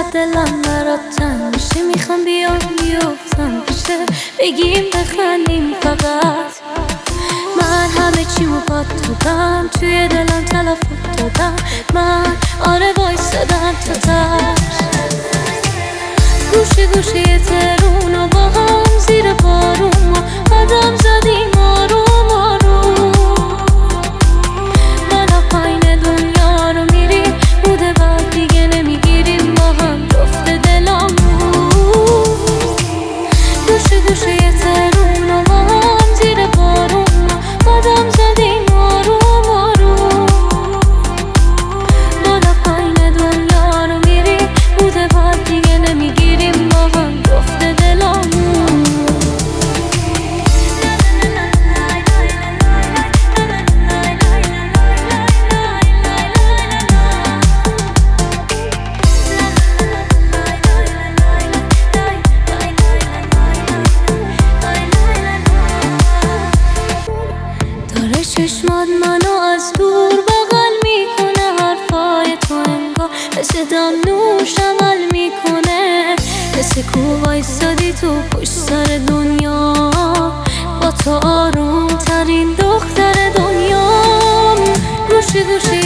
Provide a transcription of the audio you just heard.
دلم برات تنگ میشه، میخوام بیام بیفتم پیشه، بگیم بخندیم فقط. من همه چیمو پات دادم، توی دلم تلفات دادم، من آره وایستادم تا تش. گوشه گوشه ترونو با هم زیر بارون ما قدم زدیم آروم آروم. بالا پایین دنیا رو میریم، بوده بعد دیگه نمیگیریم با هم جفت دلامون. گوشه گوشه ترونو با هم زیر بارون ما قدم زدیم آروم آروم. بالا پایین دنیا رو میریم، بوده بعد دیگه نمیگیریم با هم جفت دلامون. داره چشمات منو از دور بغل میکنه، حرفای تو انگار به صدام نوش عمل میکنه. مثل کو وایسادی تو پشت سر دنیا، با تو آروم ترین دختر دنیا. گوشه گوشه